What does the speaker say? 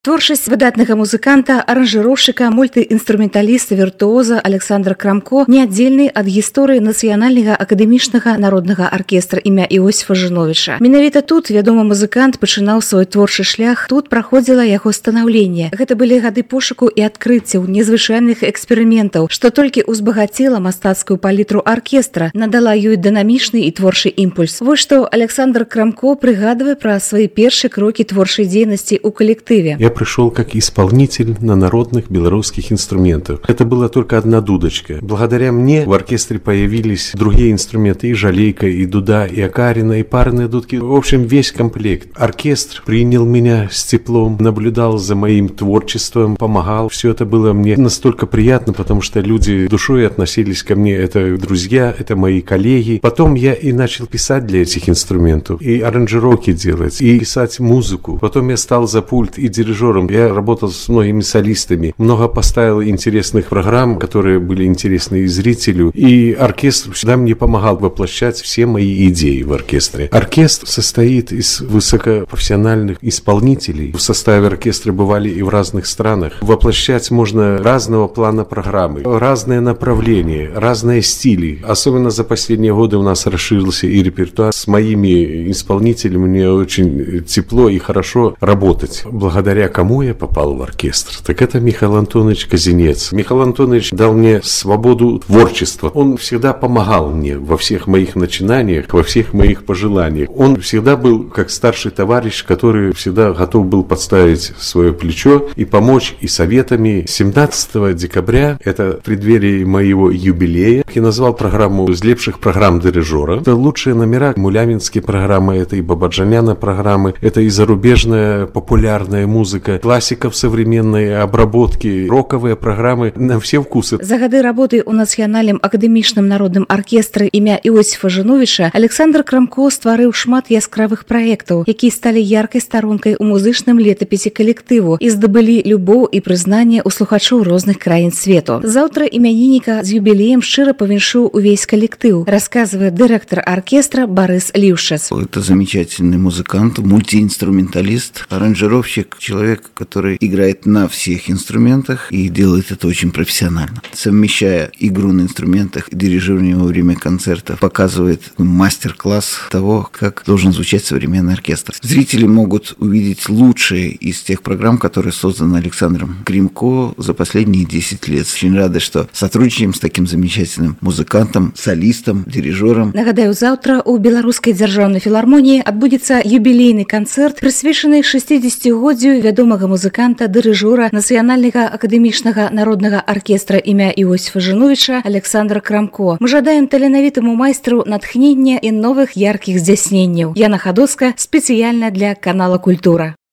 Творчасць выдатнага музыканта, аранжыроўшчыка, мультыінструменталіста, віртуоза Александра Крамко неаддзельны ад гісторыі Нацыянальнага акадэмічнага народнага аркестра імя Іосіфа Жыновіча. Менавіта тут вядомы музыкант пачынаў свой творчы шлях, тут праходзіла яго станаўленне. Гэта былі гады пошуку і адкрыццяў, незвычайных эксперыментаў, што толькі узбагаціла мастацкую палітру аркестра, надала ёй дынамічны і творчы імпульс. Вось што Александр Крамко прыгадвае пра свае першыя крокі творчай дзейнасці ў калектыве. Я пришел как исполнитель на народных белорусских инструментах. Это была только одна дудочка. Благодаря мне в оркестре появились другие инструменты: и жалейка, и дуда, и окарина, и парные дудки. В общем, весь комплект. Оркестр принял меня с теплом, наблюдал за моим творчеством, помогал. Все это было мне настолько приятно, потому что люди душой относились ко мне. Это друзья, это мои коллеги. Потом я и начал писать для этих инструментов, и аранжировки делать, и писать музыку. Потом я стал за пульт и дирижером. Я работал с многими солистами, много поставил интересных программ, которые были интересны и зрителю, и оркестр всегда мне помогал воплощать все мои идеи в оркестре. Оркестр состоит из высокопрофессиональных исполнителей. В составе оркестра бывали и в разных странах. Воплощать можно разного плана программы, разные направления, разные стили. Особенно за последние годы у нас расширился и репертуар. С моими исполнителями мне очень тепло и хорошо работать. Благодаря кому я попал в оркестр? Так это Михаил Антонович Казинец. Михаил Антонович дал мне свободу творчества. Он всегда помогал мне во всех моих начинаниях, во всех моих пожеланиях. Он всегда был как старший товарищ, который всегда готов был подставить свое плечо и помочь и советами. 17 декабря, это в преддверии моего юбилея, я назвал программу из лепших программ дирижера. Это лучшие номера, муляминские программы, это и Бабаджаняна программы, это и зарубежная популярная музыка, классиков современной обработки, роковые программы на все вкусы. За гады работы ў Нацыянальным акадэмічным народным аркестры імя Іосіфа Жыновіча Александр Крамко стварыў шмат яскравых праектаў, якія сталі яркай старонкай у музычным летапісе калектыву і здабылі любоў і прызнанне ў слухачоў розных краін свету. Заўтра імянініка з юбілеем шчыра павіншуў увесь калектыў, рассказывает директор оркестра Борис Лившец. Это замечательный музыкант, мультиинструменталист, аранжировщик, человек, который играет на всех инструментах и делает это очень профессионально. Совмещая игру на инструментах и дирижирование во время концертов, показывает мастер-класс того, как должен звучать современный оркестр. Зрители могут увидеть лучшие из тех программ, которые созданы Александром Крамко за последние 10 лет. Очень рада, что сотрудничаем с таким замечательным музыкантом, солистом, дирижером. Нагадаю, завтра у Беларускай дзяржаўнай філармоніі адбудзецца юбілейны канцэрт, прысвечаны 60-годдзю вядомага музыканта, дырыжора Нацыянальнага акадэмічнага народнага аркестра імя Іосіфа Жыновіча Александра Крамко. Мы жадаем таленавітаму майстру натхнення і новых яркіх здзяйсненняў. Яна Хадоцка спецыяльна для канала Культура.